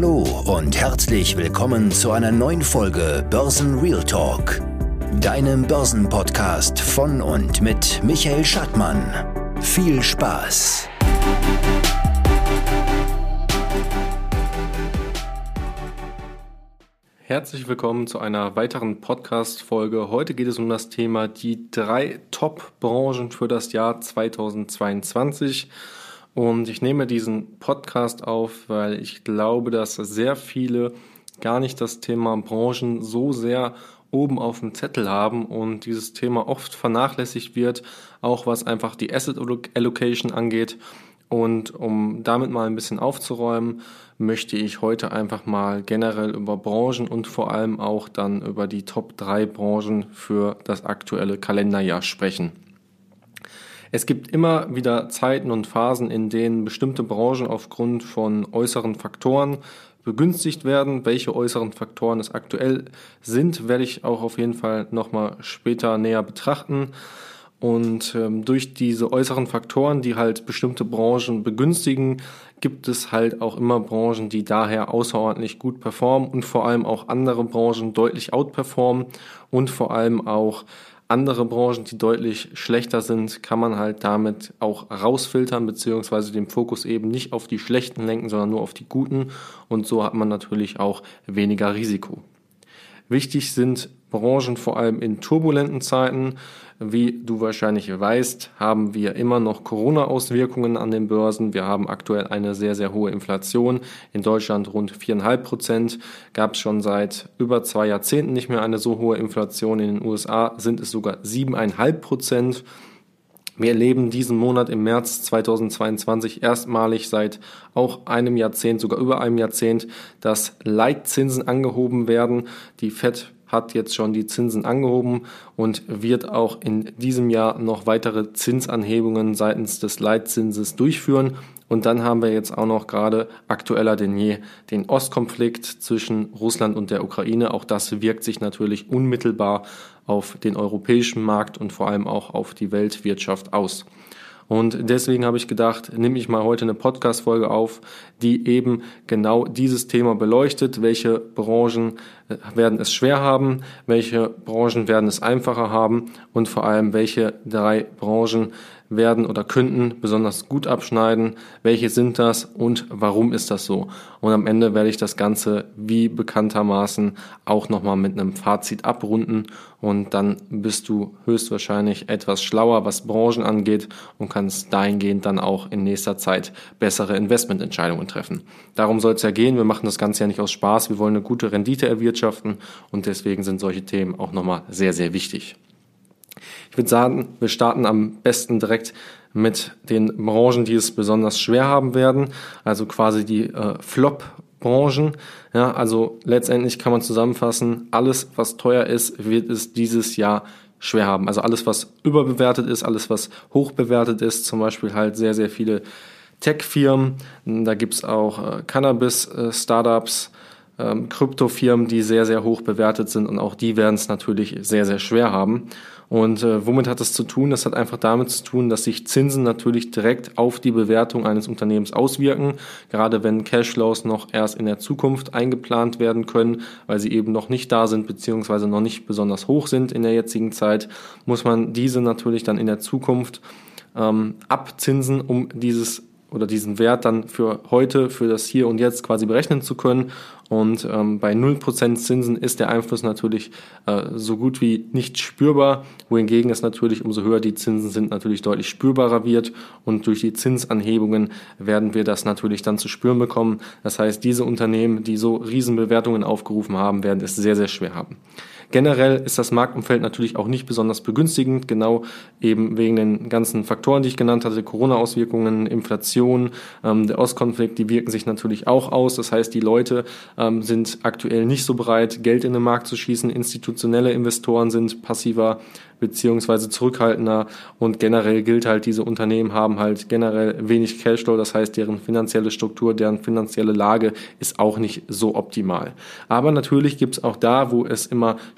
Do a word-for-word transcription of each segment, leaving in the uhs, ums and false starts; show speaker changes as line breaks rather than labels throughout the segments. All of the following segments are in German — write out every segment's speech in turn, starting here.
Hallo und herzlich willkommen zu einer neuen Folge Börsen Real Talk, deinem Börsenpodcast von und mit Michael Schattmann. Viel Spaß!
Herzlich willkommen zu einer weiteren Podcast-Folge. Heute geht es um das Thema die drei Top-Branchen für das Jahr zweitausendzweiundzwanzig. Und ich nehme diesen Podcast auf, weil ich glaube, dass sehr viele gar nicht das Thema Branchen so sehr oben auf dem Zettel haben und dieses Thema oft vernachlässigt wird, auch was einfach die Asset Allocation angeht. Und um damit mal ein bisschen aufzuräumen, möchte ich heute einfach mal generell über Branchen und vor allem auch dann über die Top drei Branchen für das aktuelle Kalenderjahr sprechen. Es gibt immer wieder Zeiten und Phasen, in denen bestimmte Branchen aufgrund von äußeren Faktoren begünstigt werden. Welche äußeren Faktoren es aktuell sind, werde ich auch auf jeden Fall nochmal später näher betrachten. Und ähm, durch diese äußeren Faktoren, die halt bestimmte Branchen begünstigen, gibt es halt auch immer Branchen, die daher außerordentlich gut performen und vor allem auch andere Branchen deutlich outperformen und vor allem auch andere Branchen, die deutlich schlechter sind, kann man halt damit auch rausfiltern, beziehungsweise den Fokus eben nicht auf die schlechten lenken, sondern nur auf die guten. Und so hat man natürlich auch weniger Risiko. Wichtig sind Branchen vor allem in turbulenten Zeiten. Wie du wahrscheinlich weißt, haben wir immer noch Corona-Auswirkungen an den Börsen. Wir haben aktuell eine sehr, sehr hohe Inflation. In Deutschland rund vier Komma fünf Prozent. Gab es schon seit über zwei Jahrzehnten nicht mehr eine so hohe Inflation. In den U S A sind es sogar sieben Komma fünf Prozent. Wir erleben diesen Monat im März zweitausendzweiundzwanzig erstmalig seit auch einem Jahrzehnt, sogar über einem Jahrzehnt, dass Leitzinsen angehoben werden. Die Fed hat jetzt schon die Zinsen angehoben und wird auch in diesem Jahr noch weitere Zinsanhebungen seitens des Leitzinses durchführen. Und dann haben wir jetzt auch noch gerade aktueller denn je den Ostkonflikt zwischen Russland und der Ukraine. Auch das wirkt sich natürlich unmittelbar auf den europäischen Markt und vor allem auch auf die Weltwirtschaft aus. Und deswegen habe ich gedacht, nehme ich mal heute eine Podcast-Folge auf, die eben genau dieses Thema beleuchtet. Welche Branchen werden es schwer haben, welche Branchen werden es einfacher haben und vor allem welche drei Branchen werden oder könnten besonders gut abschneiden, welche sind das und warum ist das so? Und am Ende werde ich das Ganze wie bekanntermaßen auch nochmal mit einem Fazit abrunden und dann bist du höchstwahrscheinlich etwas schlauer, was Branchen angeht und kannst dahingehend dann auch in nächster Zeit bessere Investmententscheidungen treffen. Darum soll es ja gehen, wir machen das Ganze ja nicht aus Spaß, wir wollen eine gute Rendite erwirtschaften und deswegen sind solche Themen auch nochmal sehr, sehr wichtig. Ich würde sagen, wir starten am besten direkt mit den Branchen, die es besonders schwer haben werden, also quasi die äh, Flop-Branchen. Ja, also letztendlich kann man zusammenfassen, alles, was teuer ist, wird es dieses Jahr schwer haben. Also alles, was überbewertet ist, alles, was hoch bewertet ist, zum Beispiel halt sehr, sehr viele Tech-Firmen. Da gibt's auch äh, Cannabis-Startups, ähm, Kryptofirmen, die sehr, sehr hoch bewertet sind und auch die werden es natürlich sehr, sehr schwer haben. Und äh, womit hat das zu tun? Das hat einfach damit zu tun, dass sich Zinsen natürlich direkt auf die Bewertung eines Unternehmens auswirken. Gerade wenn Cashflows noch erst in der Zukunft eingeplant werden können, weil sie eben noch nicht da sind beziehungsweise noch nicht besonders hoch sind in der jetzigen Zeit, muss man diese natürlich dann in der Zukunft ähm, abzinsen, um dieses oder diesen Wert dann für heute, für das Hier und Jetzt quasi berechnen zu können. Und ähm, bei null Prozent Zinsen ist der Einfluss natürlich äh, so gut wie nicht spürbar, wohingegen es natürlich, umso höher die Zinsen sind, natürlich deutlich spürbarer wird. Und durch die Zinsanhebungen werden wir das natürlich dann zu spüren bekommen. Das heißt, diese Unternehmen, die so Riesenbewertungen aufgerufen haben, werden es sehr, sehr schwer haben. Generell ist das Marktumfeld natürlich auch nicht besonders begünstigend, genau eben wegen den ganzen Faktoren, die ich genannt hatte, Corona-Auswirkungen, Inflation, ähm, der Ostkonflikt, die wirken sich natürlich auch aus. Das heißt, die Leute ähm, sind aktuell nicht so bereit, Geld in den Markt zu schießen. Institutionelle Investoren sind passiver beziehungsweise zurückhaltender und generell gilt halt, diese Unternehmen haben halt generell wenig Cashflow, das heißt, deren finanzielle Struktur, deren finanzielle Lage ist auch nicht so optimal. Aber natürlich gibt es auch da, wo es immer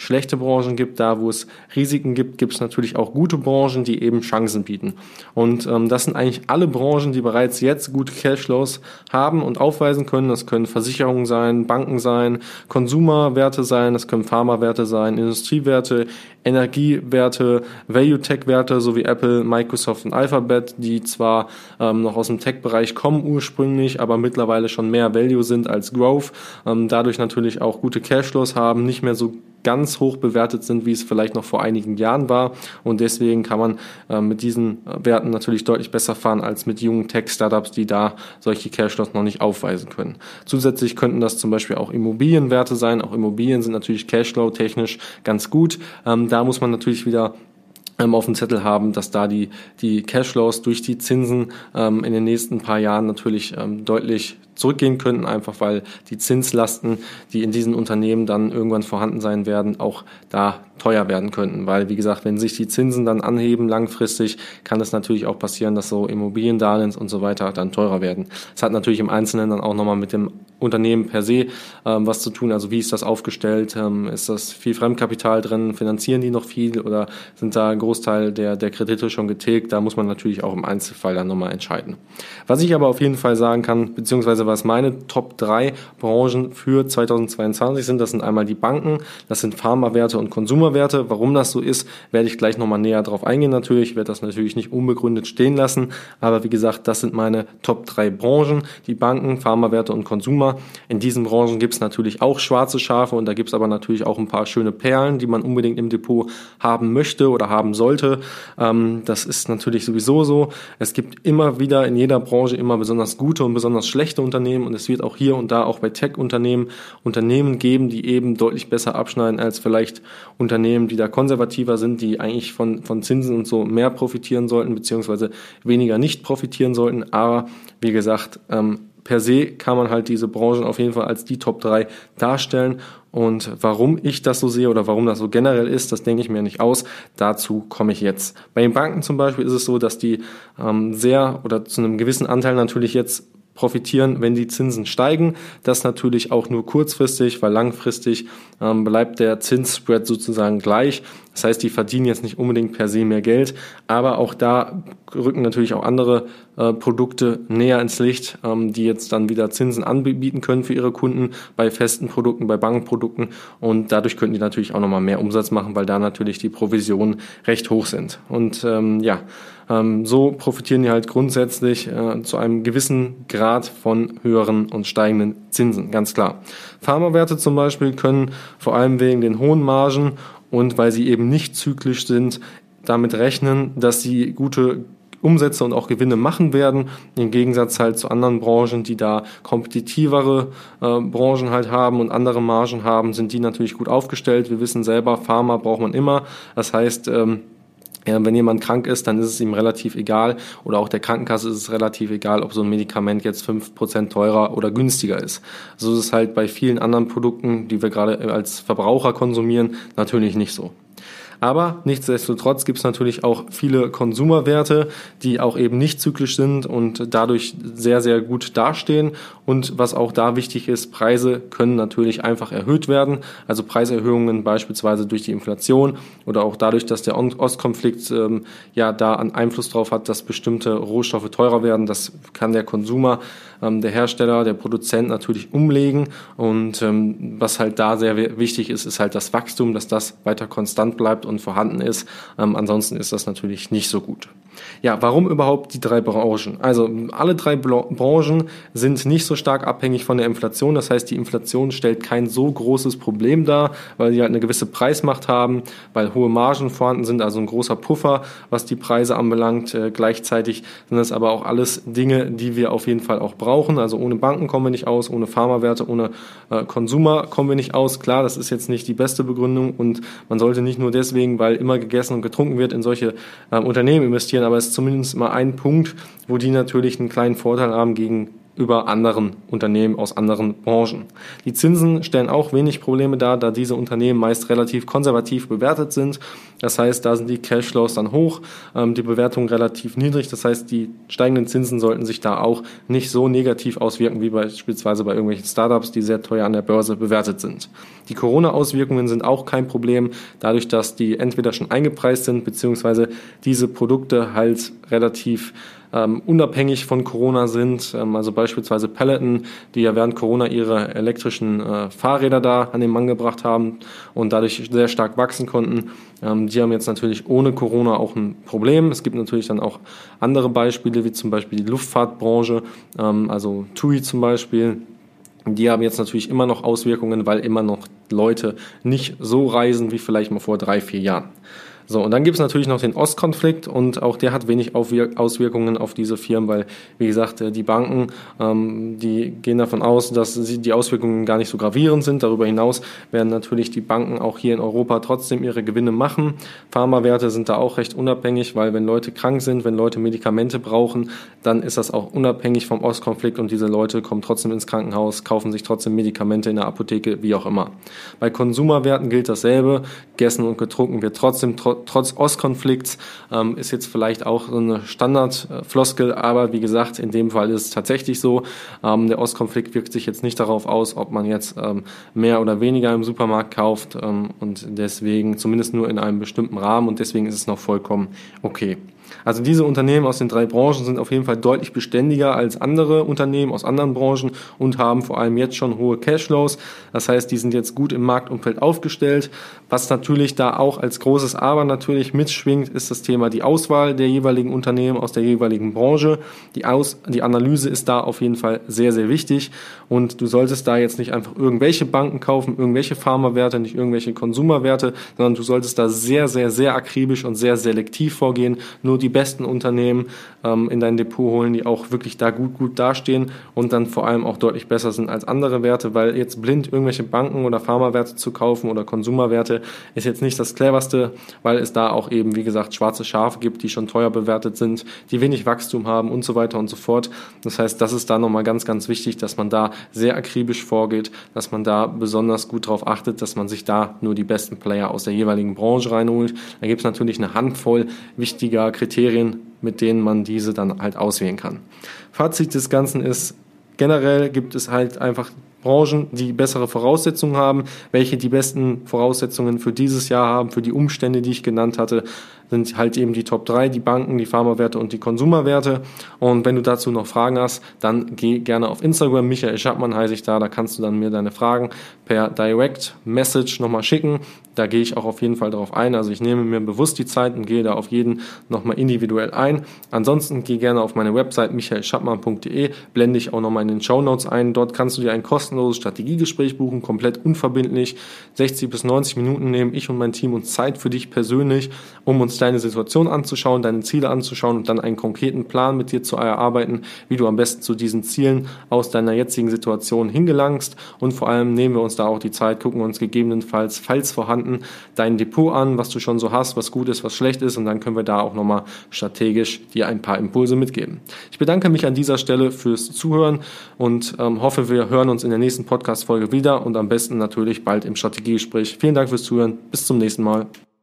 schlechte Branchen gibt, da wo es Risiken gibt, gibt es natürlich auch gute Branchen, die eben Chancen bieten. Und ähm, das sind eigentlich alle Branchen, die bereits jetzt gute Cashflows haben und aufweisen können. Das können Versicherungen sein, Banken sein, Konsumerwerte sein, das können Pharmawerte sein, Industriewerte, Energiewerte, Value-Tech-Werte sowie Apple, Microsoft und Alphabet, die zwar ähm, noch aus dem Tech-Bereich kommen ursprünglich, aber mittlerweile schon mehr Value sind als Growth, ähm, dadurch natürlich auch gute Cashflows haben, nicht mehr so ganz hoch bewertet sind, wie es vielleicht noch vor einigen Jahren war, und deswegen kann man äh, mit diesen Werten natürlich deutlich besser fahren als mit jungen Tech-Startups, die da solche Cashflows noch nicht aufweisen können. Zusätzlich könnten das zum Beispiel auch Immobilienwerte sein. Auch Immobilien sind natürlich Cashflow-technisch ganz gut. Ähm, da muss man natürlich wieder ähm, auf dem Zettel haben, dass da die, die Cashflows durch die Zinsen ähm, in den nächsten paar Jahren natürlich ähm, deutlich zurückgehen könnten, einfach weil die Zinslasten, die in diesen Unternehmen dann irgendwann vorhanden sein werden, auch da teuer werden könnten. Weil, wie gesagt, wenn sich die Zinsen dann anheben langfristig, kann es natürlich auch passieren, dass so Immobiliendarlehens und so weiter dann teurer werden. Das hat natürlich im Einzelnen dann auch nochmal mit dem Unternehmen per se ähm, was zu tun. Also wie ist das aufgestellt? Ähm, ist das viel Fremdkapital drin? Finanzieren die noch viel oder sind da ein Großteil der, der Kredite schon getilgt? Da muss man natürlich auch im Einzelfall dann nochmal entscheiden. Was ich aber auf jeden Fall sagen kann, beziehungsweise was meine Top drei Branchen für zweitausendzweiundzwanzig sind, das sind einmal die Banken, das sind Pharmawerte und Konsumerwerte. Warum das so ist, werde ich gleich nochmal näher drauf eingehen natürlich. Ich werde das natürlich nicht unbegründet stehen lassen, aber wie gesagt, das sind meine Top drei Branchen, die Banken, Pharmawerte und Konsumer. In diesen Branchen gibt es natürlich auch schwarze Schafe und da gibt es aber natürlich auch ein paar schöne Perlen, die man unbedingt im Depot haben möchte oder haben sollte. Ähm, das ist natürlich sowieso so. Es gibt immer wieder in jeder Branche immer besonders gute und besonders schlechte Unternehmen und es wird auch hier und da auch bei Tech-Unternehmen Unternehmen geben, die eben deutlich besser abschneiden als vielleicht Unternehmen, die da konservativer sind, die eigentlich von, von Zinsen und so mehr profitieren sollten, beziehungsweise weniger nicht profitieren sollten. Aber wie gesagt, ähm, per se kann man halt diese Branchen auf jeden Fall als die Top drei darstellen. Und warum ich das so sehe oder warum das so generell ist, das denke ich mir nicht aus. Dazu komme ich jetzt. Bei den Banken zum Beispiel ist es so, dass die ähm, sehr oder zu einem gewissen Anteil natürlich jetzt profitieren, wenn die Zinsen steigen. Das natürlich auch nur kurzfristig, weil langfristig ähm, bleibt der Zinsspread sozusagen gleich. Das heißt, die verdienen jetzt nicht unbedingt per se mehr Geld, aber auch da rücken natürlich auch andere äh, Produkte näher ins Licht, ähm, die jetzt dann wieder Zinsen anbieten können für ihre Kunden bei festen Produkten, bei Bankprodukten, und dadurch könnten die natürlich auch nochmal mehr Umsatz machen, weil da natürlich die Provisionen recht hoch sind. Und ähm, ja, ähm, so profitieren die halt grundsätzlich äh, zu einem gewissen Grad von höheren und steigenden Zinsen, ganz klar. Pharmawerte zum Beispiel können vor allem wegen den hohen Margen und weil sie eben nicht zyklisch sind, damit rechnen, dass sie gute Umsätze und auch Gewinne machen werden, im Gegensatz halt zu anderen Branchen, die da kompetitivere äh, Branchen halt haben und andere Margen haben, sind die natürlich gut aufgestellt. Wir wissen selber, Pharma braucht man immer. Das heißt, ähm, ja, wenn jemand krank ist, dann ist es ihm relativ egal, oder auch der Krankenkasse ist es relativ egal, ob so ein Medikament jetzt fünf Prozent teurer oder günstiger ist. So ist es halt bei vielen anderen Produkten, die wir gerade als Verbraucher konsumieren, natürlich nicht so. Aber nichtsdestotrotz gibt es natürlich auch viele Konsumerwerte, die auch eben nicht zyklisch sind und dadurch sehr, sehr gut dastehen. Und was auch da wichtig ist, Preise können natürlich einfach erhöht werden. Also Preiserhöhungen beispielsweise durch die Inflation oder auch dadurch, dass der Ostkonflikt ähm, ja da einen Einfluss drauf hat, dass bestimmte Rohstoffe teurer werden. Das kann der Konsumer, ähm, der Hersteller, der Produzent natürlich umlegen. Und ähm, was halt da sehr wichtig ist, ist halt das Wachstum, dass das weiter konstant bleibt und vorhanden ist. Ähm, ansonsten ist das natürlich nicht so gut. Ja, warum überhaupt die drei Branchen? Also alle drei Branchen sind nicht so stark abhängig von der Inflation. Das heißt, die Inflation stellt kein so großes Problem dar, weil sie halt eine gewisse Preismacht haben, weil hohe Margen vorhanden sind, also ein großer Puffer, was die Preise anbelangt. Äh, gleichzeitig sind das aber auch alles Dinge, die wir auf jeden Fall auch brauchen. Also ohne Banken kommen wir nicht aus, ohne Pharmawerte, ohne äh, Konsumer kommen wir nicht aus. Klar, das ist jetzt nicht die beste Begründung und man sollte nicht nur deswegen, weil immer gegessen und getrunken wird, in solche äh, Unternehmen investieren, aber es ist zumindest mal ein Punkt, wo die natürlich einen kleinen Vorteil haben gegenüber anderen Unternehmen aus anderen Branchen. Die Zinsen stellen auch wenig Probleme dar, da diese Unternehmen meist relativ konservativ bewertet sind. Das heißt, da sind die Cashflows dann hoch, ähm, die Bewertung relativ niedrig. Das heißt, die steigenden Zinsen sollten sich da auch nicht so negativ auswirken wie beispielsweise bei irgendwelchen Startups, die sehr teuer an der Börse bewertet sind. Die Corona-Auswirkungen sind auch kein Problem, dadurch, dass die entweder schon eingepreist sind, beziehungsweise diese Produkte halt relativ ähm, unabhängig von Corona sind. Ähm, also beispielsweise Peloton, die ja während Corona ihre elektrischen äh, Fahrräder da an den Mann gebracht haben und dadurch sehr stark wachsen konnten. Ähm, die haben jetzt natürlich ohne Corona auch ein Problem. Es gibt natürlich dann auch andere Beispiele, wie zum Beispiel die Luftfahrtbranche, ähm, also T U I zum Beispiel. Die haben jetzt natürlich immer noch Auswirkungen, weil immer noch Leute nicht so reisen wie vielleicht mal vor drei, vier Jahren. So, und dann gibt es natürlich noch den Ostkonflikt und auch der hat wenig Auswirkungen auf diese Firmen, weil, wie gesagt, die Banken, ähm, die gehen davon aus, dass sie, die Auswirkungen gar nicht so gravierend sind. Darüber hinaus werden natürlich die Banken auch hier in Europa trotzdem ihre Gewinne machen. Pharmawerte sind da auch recht unabhängig, weil wenn Leute krank sind, wenn Leute Medikamente brauchen, dann ist das auch unabhängig vom Ostkonflikt und diese Leute kommen trotzdem ins Krankenhaus, kaufen sich trotzdem Medikamente in der Apotheke, wie auch immer. Bei Konsumerwerten gilt dasselbe. Gegessen und getrunken wird trotzdem trotzdem trotz Ostkonflikts, ähm, ist jetzt vielleicht auch so eine Standardfloskel, aber wie gesagt, in dem Fall ist es tatsächlich so, ähm, der Ostkonflikt wirkt sich jetzt nicht darauf aus, ob man jetzt ähm, mehr oder weniger im Supermarkt kauft ähm, und deswegen zumindest nur in einem bestimmten Rahmen und deswegen ist es noch vollkommen okay. Also diese Unternehmen aus den drei Branchen sind auf jeden Fall deutlich beständiger als andere Unternehmen aus anderen Branchen und haben vor allem jetzt schon hohe Cashflows. Das heißt, die sind jetzt gut im Marktumfeld aufgestellt. Was natürlich da auch als großes Aber natürlich mitschwingt, ist das Thema die Auswahl der jeweiligen Unternehmen aus der jeweiligen Branche. Die, Aus- die Analyse ist da auf jeden Fall sehr, sehr wichtig und du solltest da jetzt nicht einfach irgendwelche Banken kaufen, irgendwelche Pharmawerte, nicht irgendwelche Konsumerwerte, sondern du solltest da sehr, sehr, sehr akribisch und sehr selektiv vorgehen. Nur die besten Unternehmen ähm, in dein Depot holen, die auch wirklich da gut, gut dastehen und dann vor allem auch deutlich besser sind als andere Werte, weil jetzt blind irgendwelche Banken oder Pharmawerte zu kaufen oder Konsumerwerte ist jetzt nicht das cleverste, weil es da auch eben, wie gesagt, schwarze Schafe gibt, die schon teuer bewertet sind, die wenig Wachstum haben und so weiter und so fort. Das heißt, das ist da nochmal ganz, ganz wichtig, dass man da sehr akribisch vorgeht, dass man da besonders gut darauf achtet, dass man sich da nur die besten Player aus der jeweiligen Branche reinholt. Da gibt es natürlich eine Handvoll wichtiger Kriterien, mit denen man diese dann halt auswählen kann. Fazit des Ganzen ist, generell gibt es halt einfach Branchen, die bessere Voraussetzungen haben. Welche die besten Voraussetzungen für dieses Jahr haben, für die Umstände, die ich genannt hatte, sind halt eben die Top drei, die Banken, die Pharmawerte und die Konsumerwerte. Und wenn du dazu noch Fragen hast, dann geh gerne auf Instagram, Michael Schattmann heiße ich da, da kannst du dann mir deine Fragen per Direct Message nochmal schicken. Da gehe ich auch auf jeden Fall darauf ein. Also ich nehme mir bewusst die Zeit und gehe da auf jeden nochmal individuell ein. Ansonsten geh gerne auf meine Website michael schattmann punkt de, blende ich auch nochmal in den Shownotes ein. Dort kannst du dir ein kostenloses Strategiegespräch buchen, komplett unverbindlich. sechzig bis neunzig Minuten nehmen ich und mein Team uns Zeit für dich persönlich, um uns deine Situation anzuschauen, deine Ziele anzuschauen und dann einen konkreten Plan mit dir zu erarbeiten, wie du am besten zu diesen Zielen aus deiner jetzigen Situation hingelangst. Und vor allem nehmen wir uns da auch die Zeit, gucken uns gegebenenfalls, falls vorhanden, dein Depot an, was du schon so hast, was gut ist, was schlecht ist und dann können wir da auch nochmal strategisch dir ein paar Impulse mitgeben. Ich bedanke mich an dieser Stelle fürs Zuhören und ähm, hoffe, wir hören uns in der nächsten Podcast-Folge wieder und am besten natürlich bald im Strategiegespräch. Vielen Dank fürs Zuhören. Bis zum nächsten Mal.